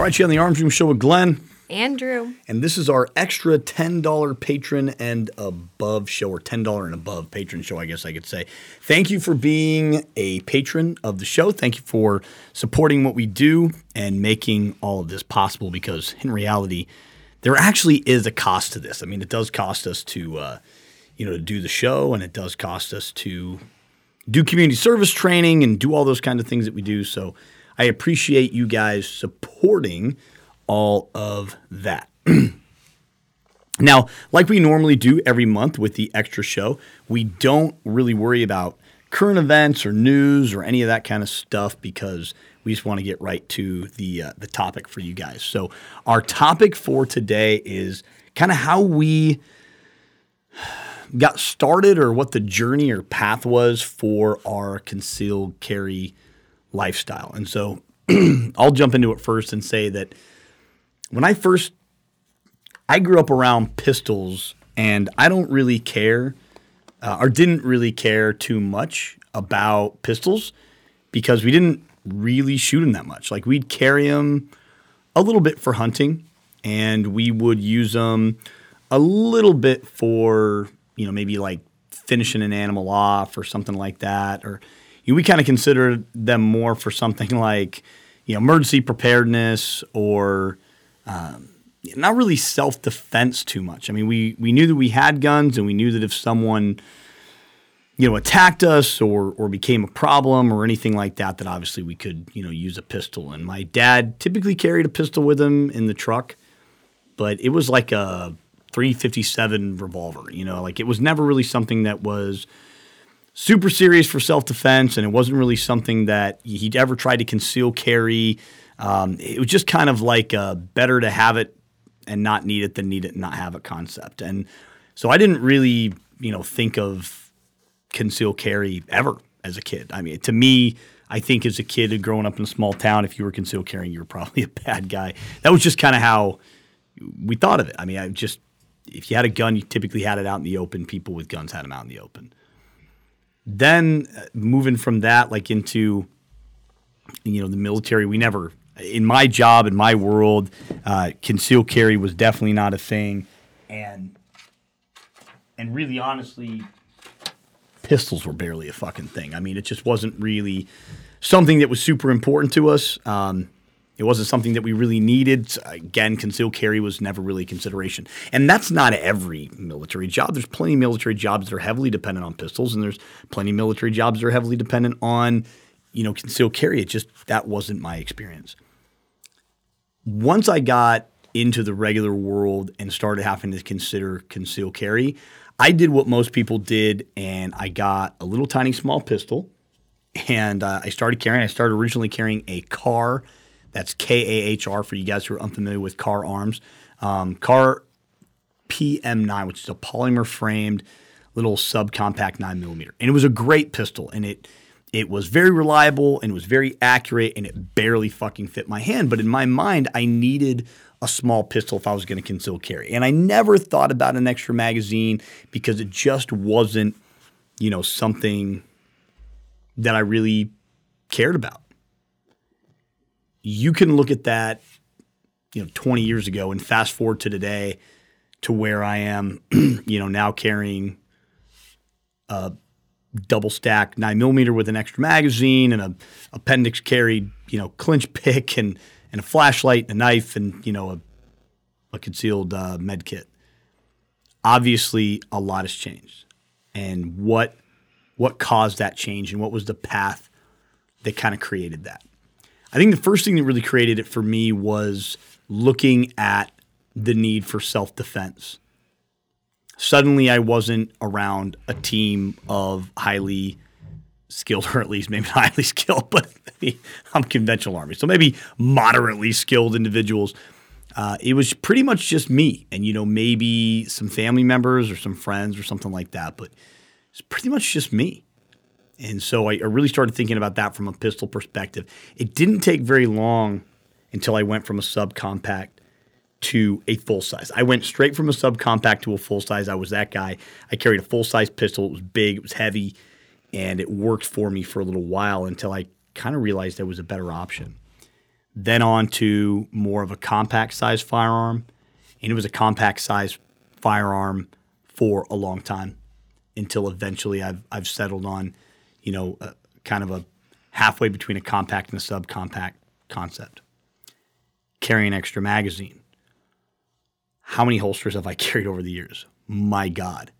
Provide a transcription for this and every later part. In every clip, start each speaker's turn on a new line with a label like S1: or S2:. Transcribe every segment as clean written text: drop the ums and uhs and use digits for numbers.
S1: All right, you on the Arms Room Show with Glenn.
S2: Andrew.
S1: And this is our extra $10 patron and above show, or $10 and above patron show, I guess I could say. Thank you for being a patron of the show. Thank you for supporting what we do and making all of this possible, because in reality, there actually is a cost to this. I mean, it does cost us to do the show, and it does cost us to do community service training and do all those kind of things that we do. So I appreciate you guys supporting all of that. Now, like we normally do every month with the extra show, we don't really worry about current events or news or any of that kind of stuff, because we just want to get right to the topic for you guys. So our topic for today is kind of how we got started, or what the journey or path was for our concealed carry lifestyle. And so I'll jump into it first and say that when I grew up around pistols, and I don't really care, or didn't really care too much about pistols, because we didn't really shoot them that much. Like, we'd carry them a little bit for hunting, and we would use them a little bit for, maybe like finishing an animal off or something like that. Or we kind of considered them more for something like, emergency preparedness, or not really self-defense too much. I mean, we knew that we had guns, and we knew that if someone, attacked us or became a problem or anything like that, that obviously we could, use a pistol. And my dad typically carried a pistol with him in the truck, but it was like a .357 revolver, like it was never really something that was super serious for self-defense, and it wasn't really something that he'd ever tried to conceal carry. It was just kind of like a better to have it and not need it than need it and not have it concept. And so I didn't really, think of conceal carry ever as a kid. I mean, to me, I think as a kid growing up in a small town, if you were conceal carrying, you were probably a bad guy. That was just kind of how we thought of it. I mean, if you had a gun, you typically had it out in the open. People with guns had them out in the open. Then moving from that, like into, the military, we never, in my job, in my world, concealed carry was definitely not a thing. And really, honestly, pistols were barely a fucking thing. I mean, it just wasn't really something that was super important to us. It wasn't something that we really needed. Again, concealed carry was never really a consideration. And that's not every military job. There's plenty of military jobs that are heavily dependent on pistols, and there's plenty of military jobs that are heavily dependent on, concealed carry. That wasn't my experience. Once I got into the regular world and started having to consider concealed carry, I did what most people did, and I got a little tiny small pistol, and I started carrying. I started originally carrying a KAR. That's KAHR for you guys who are unfamiliar with KAR arms. KAR PM9, which is a polymer framed little subcompact 9mm. And it was a great pistol, and it was very reliable, and it was very accurate, and it barely fucking fit my hand. But in my mind, I needed a small pistol if I was going to conceal carry. And I never thought about an extra magazine, because it just wasn't, something that I really cared about. You can look at that, 20 years ago, and fast forward to today, to where I am, now carrying a double stack 9mm with an extra magazine and a appendix carried, clinch pick and a flashlight and a knife and, a concealed med kit. Obviously, a lot has changed. And what caused that change, and what was the path that kind of created that? I think the first thing that really created it for me was looking at the need for self-defense. Suddenly, I wasn't around a team of highly skilled, or at least maybe not highly skilled, but I'm conventional Army, so maybe moderately skilled individuals. It was pretty much just me and, maybe some family members or some friends or something like that, but it's pretty much just me. And so I really started thinking about that from a pistol perspective. It didn't take very long until I went from a subcompact to a full-size. I went straight from a subcompact to a full-size. I was that guy. I carried a full-size pistol. It was big. It was heavy. And it worked for me for a little while until I kind of realized there was a better option. then on to more of a compact size firearm. And it was a compact size firearm for a long time until eventually I've settled on, kind of a halfway between a compact and a subcompact concept. Carry an extra magazine. How many holsters have I carried over the years? My God.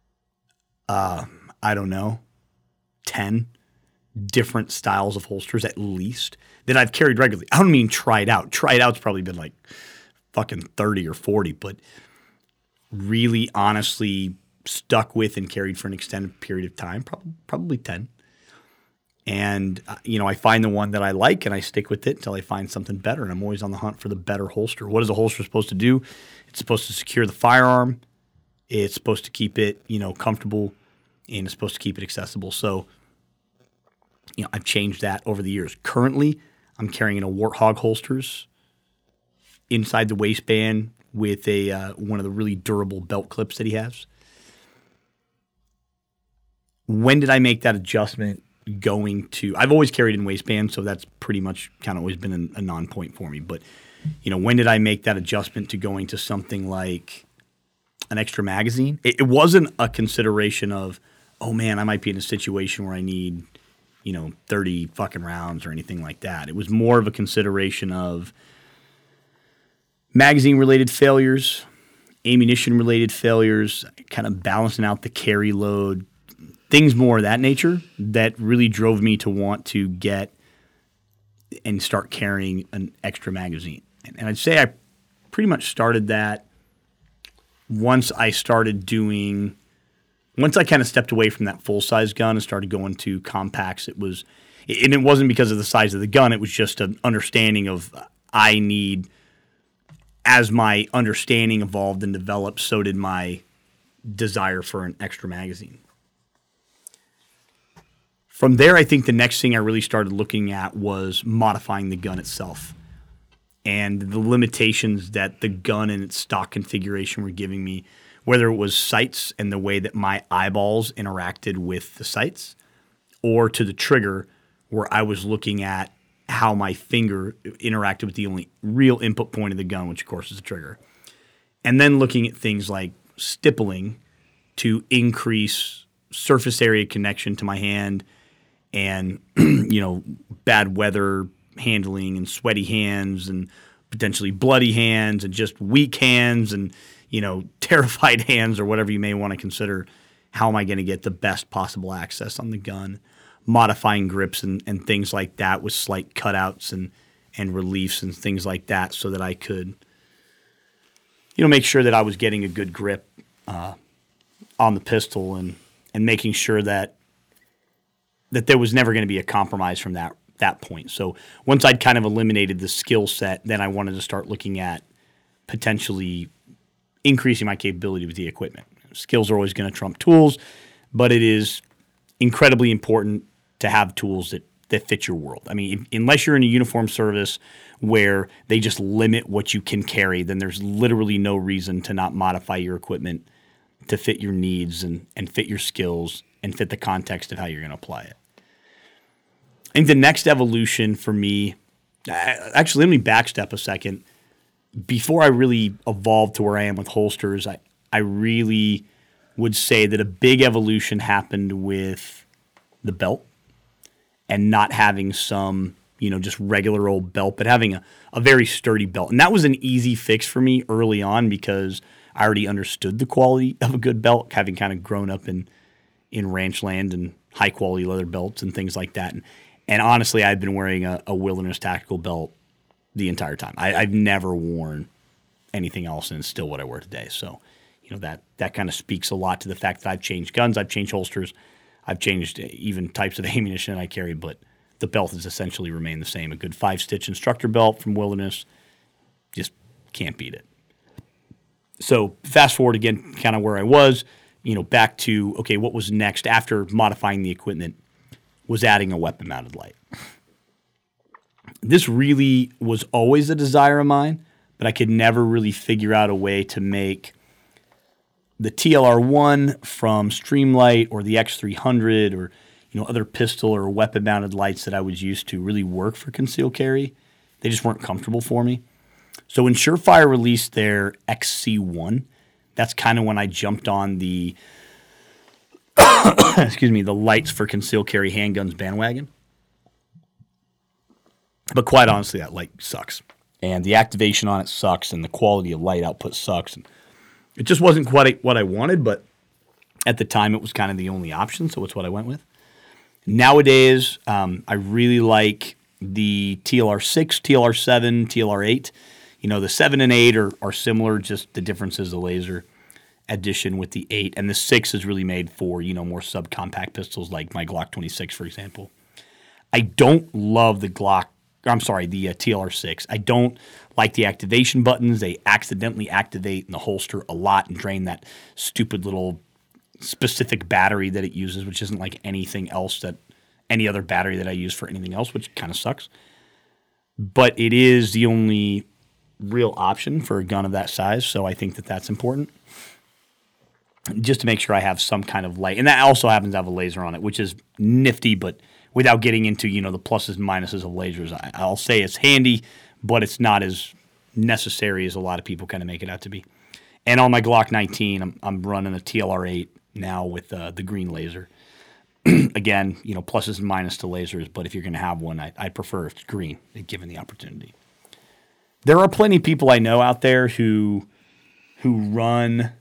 S1: I don't know. 10 different styles of holsters at least that I've carried regularly. I don't mean tried out. Tried out's probably been like fucking 30 or 40, but really honestly stuck with and carried for an extended period of time, probably 10. And, I find the one that I like and I stick with it until I find something better. And I'm always on the hunt for the better holster. What is a holster supposed to do? It's supposed to secure the firearm. It's supposed to keep it, comfortable, and it's supposed to keep it accessible. So, I've changed that over the years. Currently, I'm carrying a Warthog holsters inside the waistband with one of the really durable belt clips that he has. When did I make that adjustment? I've always carried in waistbands, so that's pretty much kind of always been a non-point for me. But, when did I make that adjustment to going to something like an extra magazine? It wasn't a consideration of, oh man, I might be in a situation where I need, 30 fucking rounds or anything like that. It was more of a consideration of magazine-related failures, ammunition-related failures, kind of balancing out the carry load, things more of that nature that really drove me to want to get and start carrying an extra magazine. And I'd say I pretty much started that once I kind of stepped away from that full-size gun and started going to compacts. It wasn't because of the size of the gun. It was just an understanding of as my understanding evolved and developed, so did my desire for an extra magazine. From there, I think the next thing I really started looking at was modifying the gun itself and the limitations that the gun and its stock configuration were giving me, whether it was sights and the way that my eyeballs interacted with the sights, or to the trigger where I was looking at how my finger interacted with the only real input point of the gun, which of course is the trigger. And then looking at things like stippling to increase surface area connection to my hand and, bad weather handling and sweaty hands and potentially bloody hands and just weak hands and, terrified hands or whatever you may want to consider. How am I going to get the best possible access on the gun? Modifying grips and things like that with slight cutouts and reliefs and things like that so that I could, make sure that I was getting a good grip on the pistol and making sure that there was never going to be a compromise from that point. So once I'd kind of eliminated the skill set, then I wanted to start looking at potentially increasing my capability with the equipment. Skills are always going to trump tools, but it is incredibly important to have tools that fit your world. I mean, unless you're in a uniform service where they just limit what you can carry, then there's literally no reason to not modify your equipment to fit your needs and fit your skills and fit the context of how you're going to apply it. I think the next evolution for me, actually, let me backstep a second. Before I really evolved to where I am with holsters, I really would say that a big evolution happened with the belt and not having some, just regular old belt, but having a very sturdy belt. And that was an easy fix for me early on because I already understood the quality of a good belt, having kind of grown up in ranch land and high-quality leather belts and things like that. And honestly, I've been wearing a Wilderness tactical belt the entire time. I've never worn anything else, and it's still what I wear today. So, that kind of speaks a lot to the fact that I've changed guns, I've changed holsters, I've changed even types of ammunition I carry, but the belt has essentially remained the same. A good 5-stitch instructor belt from Wilderness, just can't beat it. So fast forward again, kind of where I was, back to, okay, what was next after modifying the equipment was adding a weapon-mounted light. This really was always a desire of mine, but I could never really figure out a way to make the TLR1 from Streamlight or the X300 or other pistol or weapon-mounted lights that I was used to really work for concealed carry. They just weren't comfortable for me. So when Surefire released their XC1, that's kind of when I jumped on the the lights for concealed carry handguns bandwagon. But quite honestly, that light sucks. And the activation on it sucks, and the quality of light output sucks. And it just wasn't quite what I wanted, but at the time it was kind of the only option, so it's what I went with. Nowadays, I really like the TLR6, TLR7, TLR8. The 7 and 8 are similar, just the difference is the laser addition with the 8. And the 6 is really made for, more subcompact pistols like my Glock 26, for example. I don't love the TLR6. I don't like the activation buttons. They accidentally activate in the holster a lot and drain that stupid little specific battery that it uses, which isn't like anything else any other battery that I use for anything else, which kind of sucks. But it is the only real option for a gun of that size, so I think that that's important. Just to make sure I have some kind of light. And that also happens to have a laser on it, which is nifty, but without getting into, the pluses and minuses of lasers. I'll say it's handy, but it's not as necessary as a lot of people kind of make it out to be. And on my Glock 19, I'm running a TLR8 now with the green laser. Again, pluses and minuses to lasers, but if you're going to have one, I'd prefer if it's green, given the opportunity. There are plenty of people I know out there who run,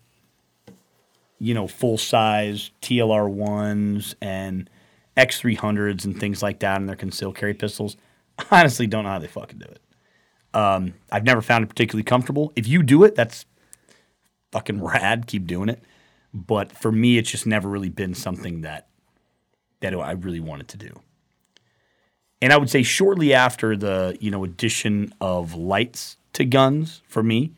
S1: full-size TLR1s and X300s and things like that in their concealed carry pistols. I honestly don't know how they fucking do it. I've never found it particularly comfortable. If you do it, that's fucking rad. Keep doing it. But for me, it's just never really been something that I really wanted to do. And I would say shortly after the, addition of lights to guns for me,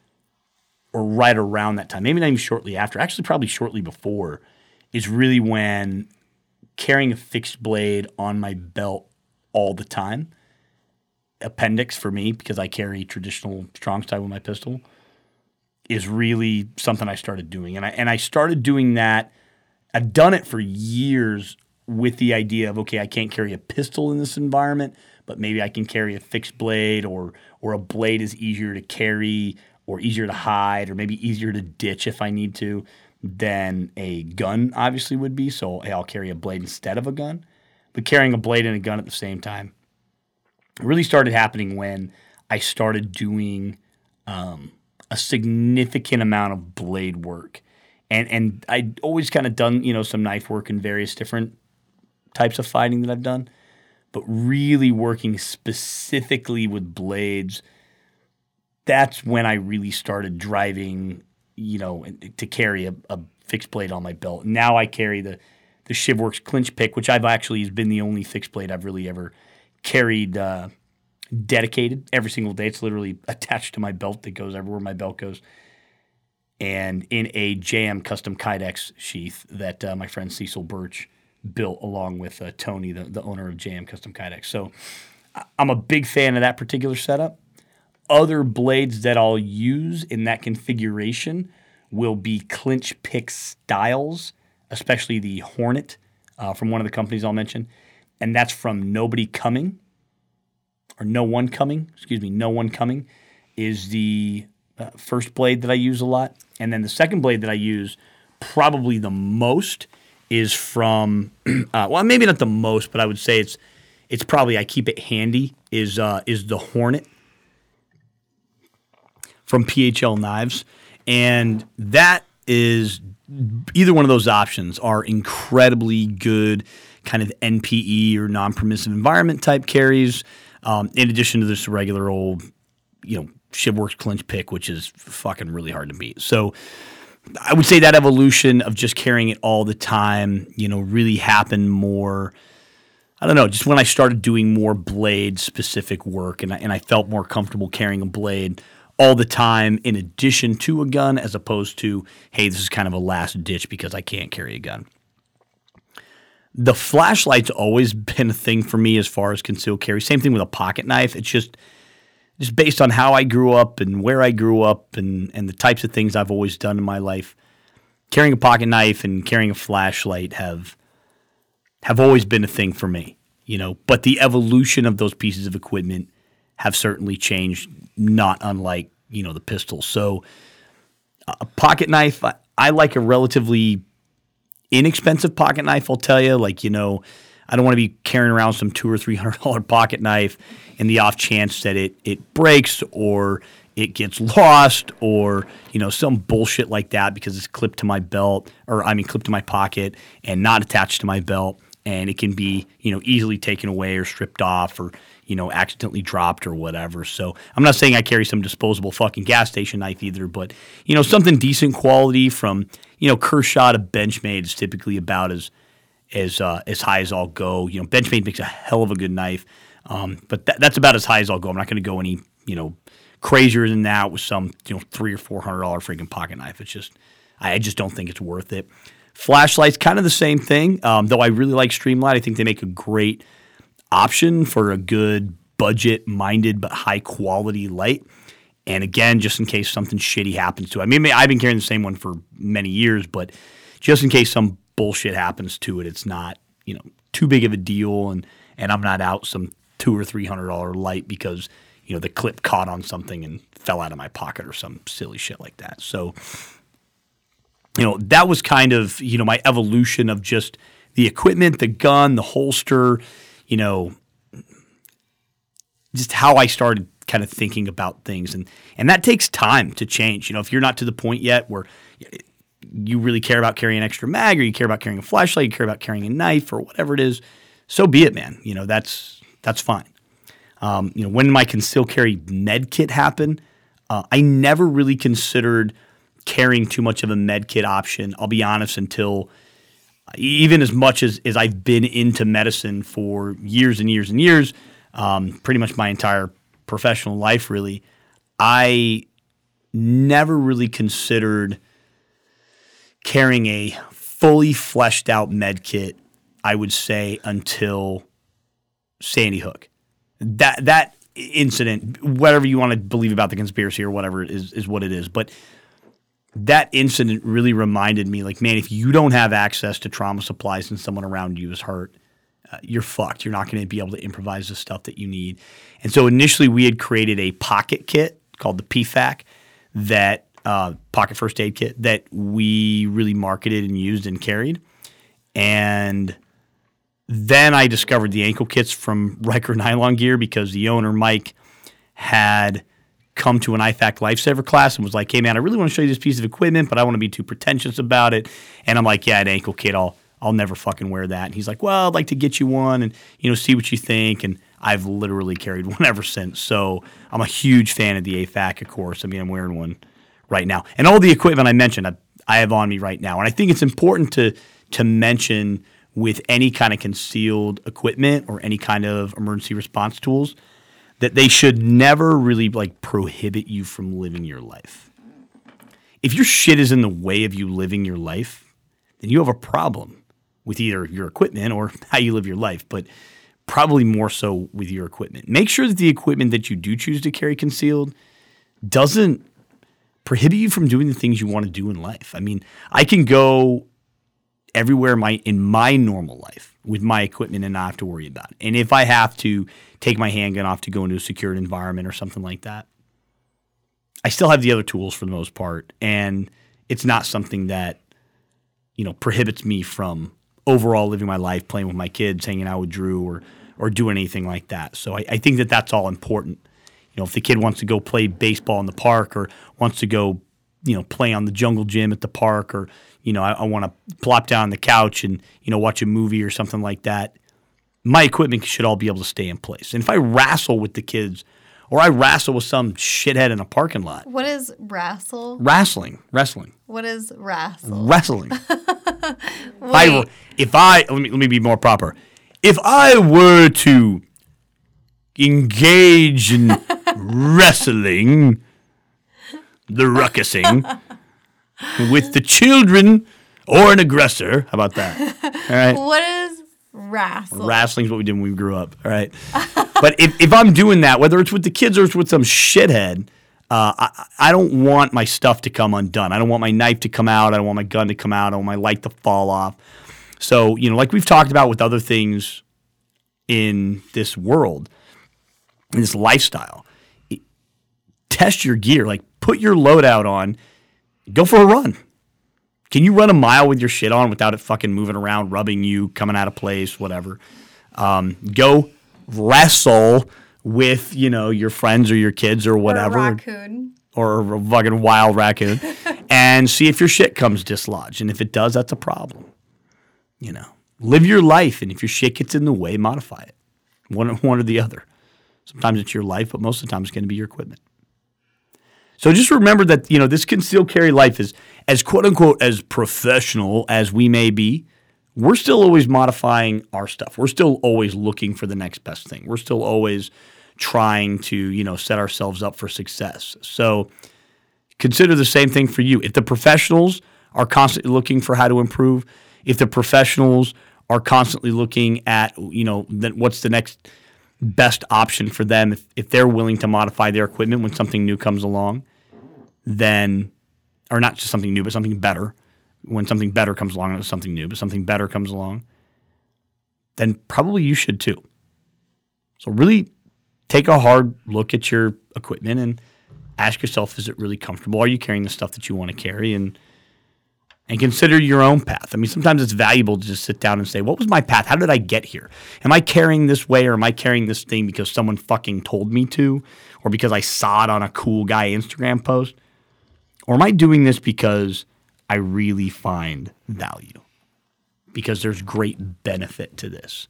S1: or right around that time, maybe not even shortly after, actually probably shortly before, is really when carrying a fixed blade on my belt all the time, appendix for me, because I carry traditional strong style with my pistol, is really something I started doing. And I started doing that. I've done it for years with the idea of, okay, I can't carry a pistol in this environment, but maybe I can carry a fixed blade, or a blade is easier to carry or easier to hide or maybe easier to ditch if I need to than a gun obviously would be. So hey, I'll carry a blade instead of a gun. But carrying a blade and a gun at the same time really started happening when I started doing a significant amount of blade work. And I'd always kind of done, some knife work in various different types of fighting that I've done. But really working specifically with blades, that's when I really started driving, to carry a fixed blade on my belt. Now I carry the ShivWorks Clinch Pick, which I've actually has been the only fixed blade I've really ever carried dedicated every single day. It's literally attached to my belt that goes everywhere my belt goes. And in a JM Custom Kydex sheath that my friend Cecil Birch built along with Tony, the owner of JM Custom Kydex. So I'm a big fan of that particular setup. Other blades that I'll use in that configuration will be Clinch Pick styles, especially the Hornet from one of the companies I'll mention. And that's from No One Coming is the first blade that I use a lot. And then the second blade that I use probably the most is from, well, maybe not the most, but I would say it's probably, I keep it handy, is the Hornet from PHL Knives. And that is, either one of those options are incredibly good kind of NPE or non-permissive environment type carries, in addition to this regular old, ShivWorks Clinch Pick, which is fucking really hard to beat. So I would say that evolution of just carrying it all the time, really happened more, I don't know, just when I started doing more blade-specific work and I felt more comfortable carrying a blade all the time in addition to a gun as opposed to, hey, this is kind of a last ditch because I can't carry a gun. The flashlight's always been a thing for me as far as concealed carry. Same thing with a pocket knife. It's just based on how I grew up and where I grew up and the types of things I've always done in my life. Carrying a pocket knife and carrying a flashlight have always been a thing for me, But the evolution of those pieces of equipment have certainly changed, not unlike, the pistols. So a pocket knife, I like a relatively inexpensive pocket knife, I'll tell you. Like, I don't want to be carrying around some $200 or $300 pocket knife in the off chance that it breaks or it gets lost or, some bullshit like that because it's clipped to my belt clipped to my pocket and not attached to my belt. And it can be, easily taken away or stripped off or, accidentally dropped or whatever. So I'm not saying I carry some disposable fucking gas station knife either, but, something decent quality from, Kershaw to Benchmade is typically about as high as I'll go. Benchmade makes a hell of a good knife, but that's about as high as I'll go. I'm not going to go any, crazier than that with some, $300 or $400 freaking pocket knife. It's just, I just don't think it's worth it. Flashlights, kind of the same thing. Though I really like Streamlight. I think they make a great option for a good budget-minded but high-quality light. And again, just in case something shitty happens to it. I mean, I've been carrying the same one for many years, but just in case some bullshit happens to it, it's not, too big of a deal, and I'm not out some $200 or $300 light because, the clip caught on something and fell out of my pocket or some silly shit like that. So, that was kind of, my evolution of just the equipment, the gun, the holster, just how I started kind of thinking about things. And that takes time to change. If you're not to the point yet where you really care about carrying an extra mag or you care about carrying a flashlight, you care about carrying a knife or whatever it is, so be it, man. That's fine. When my concealed carry med kit happened, I never really considered carrying too much of a med kit option, I'll be honest, until even as much as I've been into medicine for years and years and years, pretty much my entire professional life really, I never really considered carrying a fully fleshed out med kit, I would say, until Sandy Hook. That incident, whatever you want to believe about the conspiracy or whatever is what it is, but that incident really reminded me, like, man, if you don't have access to trauma supplies and someone around you is hurt, you're fucked. You're not going to be able to improvise the stuff that you need. And so initially we had created a pocket kit called the PFAC, that pocket first aid kit that we really marketed and used and carried. And then I discovered the ankle kits from Riker Nylon Gear because the owner, Mike, had come to an IFAC Lifesaver class and was like, hey, man, I really want to show you this piece of equipment, but I don't want to be too pretentious about it. And I'm like, yeah, an ankle kit, I'll never fucking wear that. And he's like, well, I'd like to get you one and, see what you think. And I've literally carried one ever since. So I'm a huge fan of the AFAC, of course. I mean, I'm wearing one right now. And all the equipment I mentioned, I have on me right now. And I think it's important to mention with any kind of concealed equipment or any kind of emergency response tools that they should never really prohibit you from living your life. If your shit is in the way of you living your life, then you have a problem with either your equipment or how you live your life, but probably more so with your equipment. Make sure that the equipment that you do choose to carry concealed doesn't prohibit you from doing the things you want to do in life. I mean, I can go everywhere in my normal life with my equipment and not have to worry about it. And if I have to take my handgun off to go into a secured environment or something like that, I still have the other tools for the most part. And it's not something that, prohibits me from overall living my life, playing with my kids, hanging out with Drew or doing anything like that. So I think that that's all important. If the kid wants to go play baseball in the park or wants to go, play on the jungle gym at the park or, I want to plop down on the couch and, watch a movie or something like that, my equipment should all be able to stay in place. And if I wrestle with the kids or I wrestle with some shithead in a parking lot.
S2: What is wrestle?
S1: Wrestling.
S2: What is wrestle?
S1: Wrestling. Let me be more proper. If I were to engage in wrestling, the ruckusing, with the children or an aggressor. How about that? All right.
S2: What is wrestle?
S1: Wrestling's what we did when we grew up. All right. But if I'm doing that, whether it's with the kids or it's with some shithead, I don't want my stuff to come undone. I don't want my knife to come out. I don't want my gun to come out. I don't want my light to fall off. So, like we've talked about with other things in this world, in this lifestyle, test your gear. Like, put your loadout on. Go for a run. Can you run a mile with your shit on without it fucking moving around, rubbing you, coming out of place, whatever? Go wrestle with, your friends or your kids or whatever.
S2: Or a raccoon.
S1: Or a fucking wild raccoon. And see if your shit comes dislodged. And if it does, that's a problem. Live your life. And if your shit gets in the way, modify it. One or the other. Sometimes it's your life, but most of the time it's going to be your equipment. So just remember that, this concealed carry life is as quote unquote as professional as we may be. We're still always modifying our stuff. We're still always looking for the next best thing. We're still always trying to, set ourselves up for success. So consider the same thing for you. If the professionals are constantly looking for how to improve, if the professionals are constantly looking at, then what's the next best option for them, if they're willing to modify their equipment when something new comes along, then, or not just something new, but something better. When something better comes along, not something new, but something better comes along, then probably you should too. So really take a hard look at your equipment and ask yourself, is it really comfortable? Are you carrying the stuff that you want to carry? And consider your own path. I mean, sometimes it's valuable to just sit down and say, what was my path? How did I get here? Am I carrying this way, or am I carrying this thing because someone fucking told me to, or because I saw it on a cool guy Instagram post? Or am I doing this because I really find value, because there's great benefit to this,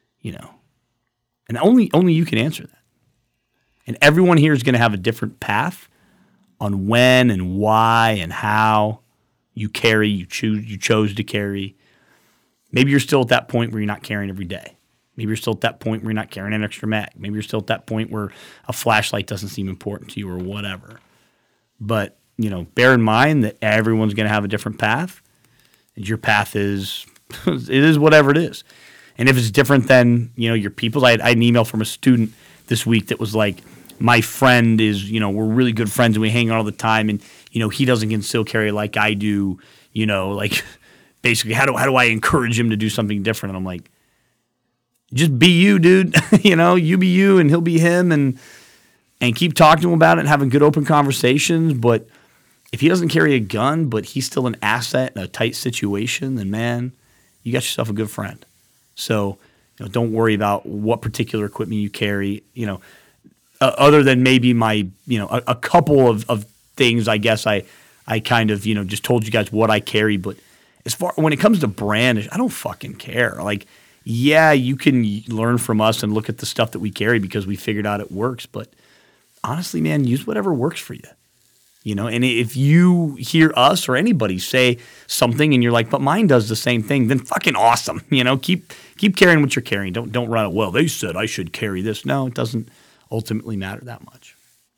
S1: and only you can answer that. And everyone here is going to have a different path on when and why and how you carry, you chose to carry. Maybe you're still at that point where you're not carrying every day. Maybe you're still at that point where you're not carrying an extra mag. Maybe you're still at that point where a flashlight doesn't seem important to you or whatever. But bear in mind that everyone's going to have a different path, and your path is it is whatever it is. And if it's different than your people's, I had an email from a student this week that was like, my friend is we're really good friends and we hang out all the time, and he doesn't conceal carry like I do. Like basically, how do I encourage him to do something different? And I'm like, just be you, dude. You be you, and he'll be him, and keep talking to him about it and having good open conversations. But if he doesn't carry a gun, but he's still an asset in a tight situation, then man, you got yourself a good friend. So don't worry about what particular equipment you carry. Other than maybe my a couple of things, I guess I kind of just told you guys what I carry. But as far when it comes to brand, I don't fucking care. Like, yeah, you can learn from us and look at the stuff that we carry because we figured out it works. But honestly, man, use whatever works for you. And if you hear us or anybody say something and you're like, but mine does the same thing, then fucking awesome. Keep carrying what you're carrying. Don't run it. Well, they said I should carry this. No, it doesn't ultimately matter that much.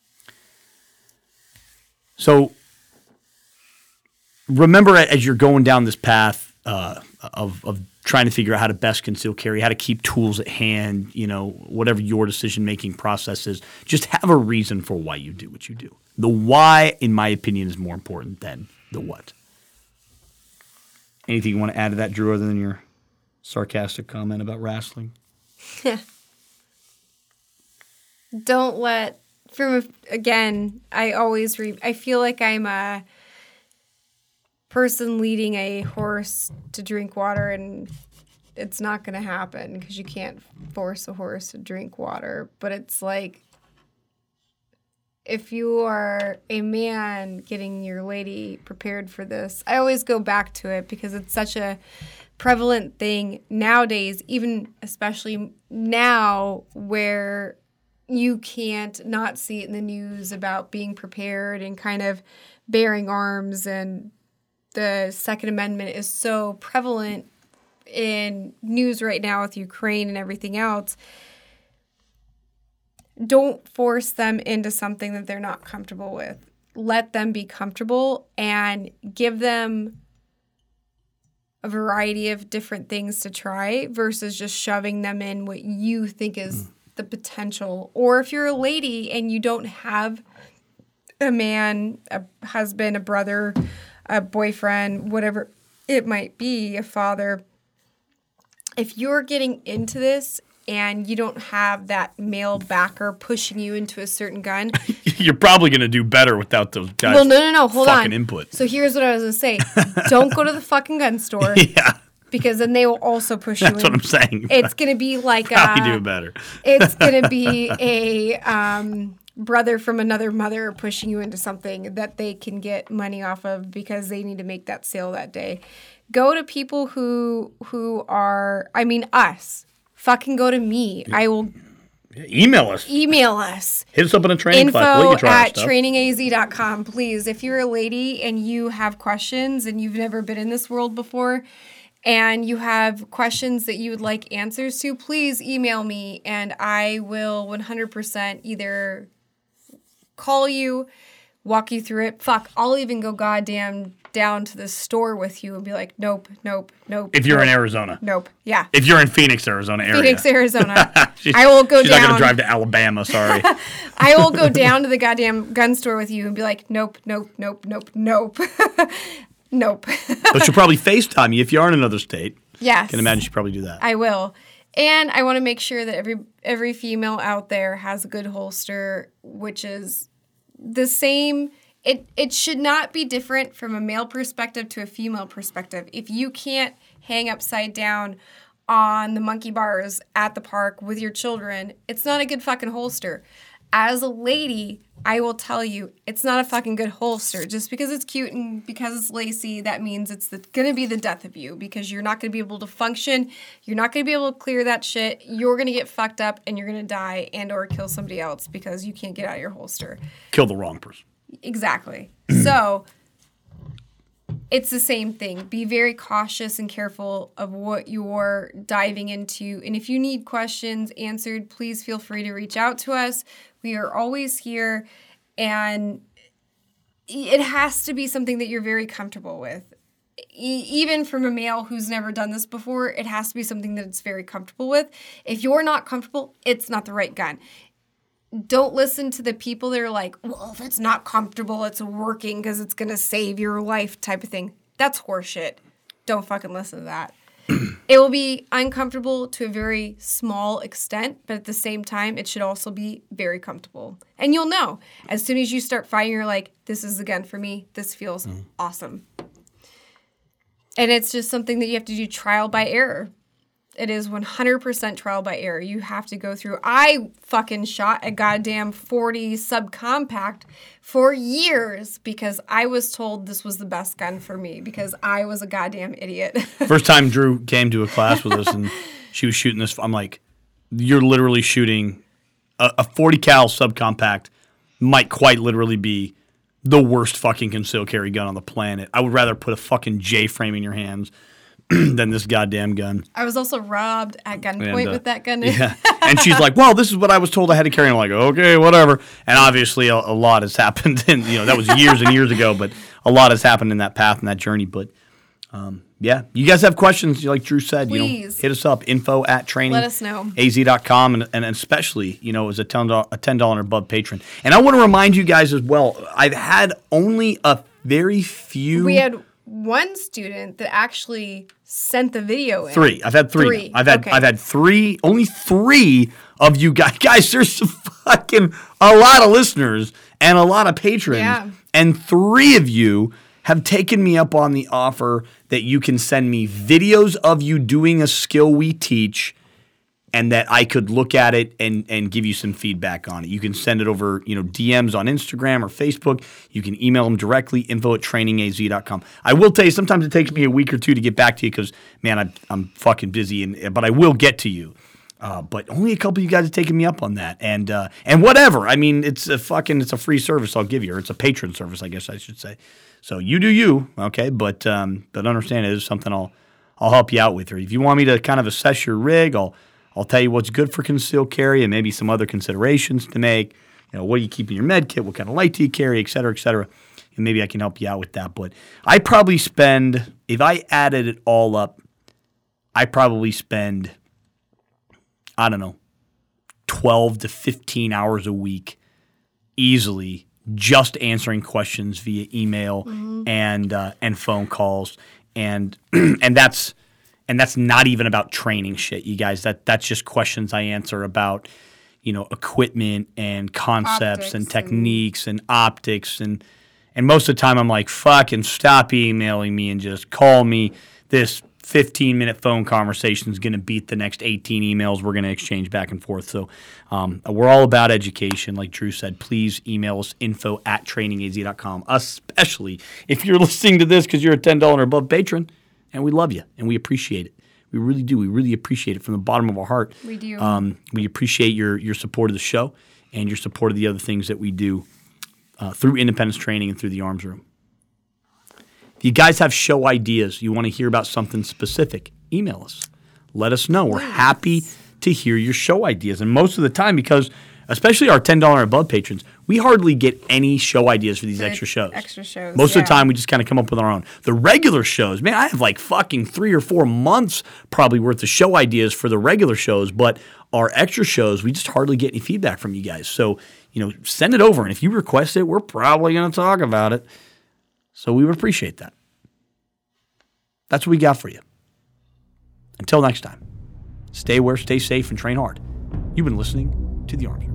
S1: So remember, as you're going down this path of trying to figure out how to best conceal carry, how to keep tools at hand, whatever your decision-making process is, just have a reason for why you do what you do. The why, in my opinion, is more important than the what. Anything you want to add to that, Drew, other than your sarcastic comment about wrestling?
S2: Don't let, I feel like I'm a person leading a horse to drink water, and it's not going to happen because you can't force a horse to drink water. But it's like, if you are a man getting your lady prepared for this, I always go back to it because it's such a prevalent thing nowadays, even especially now where you can't not see it in the news about being prepared and kind of bearing arms, and the Second Amendment is so prevalent in news right now with Ukraine and everything else. Don't force them into something that they're not comfortable with. Let them be comfortable and give them a variety of different things to try versus just shoving them in what you think is the potential. Or if you're a lady and you don't have a man, a husband, a brother, a boyfriend, whatever it might be, a father, if you're getting into this and you don't have that male backer pushing you into a certain gun.
S1: You're probably going to do better without those guys.
S2: Well, no, hold
S1: fucking
S2: on.
S1: Input.
S2: So here's what I was going to say. Don't go to the fucking gun store.
S1: Yeah.
S2: Because then they will also push you in.
S1: That's what I'm saying.
S2: It's going to be like
S1: Probably do better.
S2: It's going to be a brother from another mother pushing you into something that they can get money off of because they need to make that sale that day. Go to people who are, I mean, us. Fucking go to me. I will
S1: email us. Hit us up in a training class. We'll try
S2: at trainingaz.com. Please, if you're a lady and you have questions and you've never been in this world before and you have questions that you would like answers to, please email me and I will 100% either call you, walk you through it. Fuck, I'll even go goddamn down to the store with you and be like, nope.
S1: If you're in Arizona.
S2: Nope. Yeah.
S1: If you're in Phoenix, Arizona area.
S2: Phoenix, Arizona. I will go
S1: She's
S2: down.
S1: not going to drive to Alabama, sorry.
S2: I will go down to the goddamn gun store with you and be like, nope. Nope.
S1: But she'll probably FaceTime you if you are in another state.
S2: Yes.
S1: I can imagine she'd probably do that.
S2: I will. And I want to make sure that every female out there has a good holster, which is the same. It should not be different from a male perspective to a female perspective. If you can't hang upside down on the monkey bars at the park with your children, it's not a good fucking holster. As a lady, I will tell you, it's not a fucking good holster. Just because it's cute and because it's lacy, that means it's going to be the death of you because you're not going to be able to function. You're not going to be able to clear that shit. You're going to get fucked up and you're going to die and or kill somebody else because you can't get out of your holster.
S1: Kill the wrong person.
S2: Exactly. So it's the same thing. Be very cautious and careful of what you're diving into. And if you need questions answered, please feel free to reach out to us. We are always here. And it has to be something that you're very comfortable with. Even from a male who's never done this before, it has to be something that it's very comfortable with. If you're not comfortable, it's not the right gun. Don't listen to the people that are like, well, if it's not comfortable, it's working because it's going to save your life type of thing. That's horseshit. Don't fucking listen to that. It will be uncomfortable to a very small extent, but at the same time, it should also be very comfortable. And you'll know. As soon as you start firing, you're like, this is the gun for me. This feels awesome. And it's just something that you have to do trial by error. It is 100% trial by error. You have to go through. I fucking shot a goddamn 40 subcompact for years because I was told this was the best gun for me because I was a goddamn idiot.
S1: First time Drew came to a class with us and she was shooting this, I'm like, you're literally shooting a 40 cal subcompact might quite literally be the worst fucking concealed carry gun on the planet. I would rather put a fucking J-frame in your hands than this goddamn gun.
S2: I was also robbed at gunpoint with that gun.
S1: Yeah. And she's like, well, this is what I was told I had to carry. And I'm like, okay, whatever. And obviously a lot has happened. And, that was years and years ago, but a lot has happened in that path and that journey. But, yeah, you guys have questions, like Drew said,
S2: please
S1: hit us up, info@training.
S2: Let us know.
S1: az.com, and especially, as a $10 and above patron. And I want to remind you guys as well, I've had only a very few.
S2: We had one student that actually sent the video in.
S1: Three. I've had three. I've had three. Only three of you guys. Guys, there's fucking a lot of listeners and a lot of patrons.
S2: Yeah.
S1: And three of you have taken me up on the offer that you can send me videos of you doing a skill we teach and that I could look at it and give you some feedback on it. You can send it over, DMs on Instagram or Facebook. You can email them directly, info@trainingaz.com. I will tell you, sometimes it takes me a week or two to get back to you because, man, I'm fucking busy, but I will get to you. But only a couple of you guys have taken me up on that. And whatever. I mean, it's a free service I'll give you, or it's a patron service, I guess I should say. So you do you, okay? But understand it is something I'll help you out with. Or if you want me to kind of assess your rig, I'll tell you what's good for concealed carry and maybe some other considerations to make. What do you keep in your med kit? What kind of light do you carry, et cetera, et cetera. And maybe I can help you out with that. But I probably spend, if I added it all up, I probably spend, 12 to 15 hours a week easily just answering questions via email and phone calls. And And that's not even about training shit, you guys. That's just questions I answer about, equipment and concepts and techniques and optics. And most of the time I'm like, fucking stop emailing me and just call me. This 15-minute phone conversation is going to beat the next 18 emails we're going to exchange back and forth. So we're all about education. Like Drew said, please email us info@trainingaz.com, especially if you're listening to this because you're a $10 or above patron, and we love you and we appreciate it. We really do. We really appreciate it from the bottom of our heart.
S2: We do.
S1: We appreciate your support of the show and your support of the other things that we do through Independence Training and through the Arms Room. If you guys have show ideas, you want to hear about something specific, email us. Let us know. We're happy to hear your show ideas. And most of the time, because especially our $10 and above patrons, we hardly get any show ideas for these extra shows. Most of the time, we just kind of come up with our own. The regular shows, man, I have like fucking 3 or 4 months probably worth of show ideas for the regular shows, but our extra shows, we just hardly get any feedback from you guys. So, send it over. And if you request it, we're probably going to talk about it. So we would appreciate that. That's what we got for you. Until next time, stay aware, stay safe, and train hard. You've been listening to The Arms Room.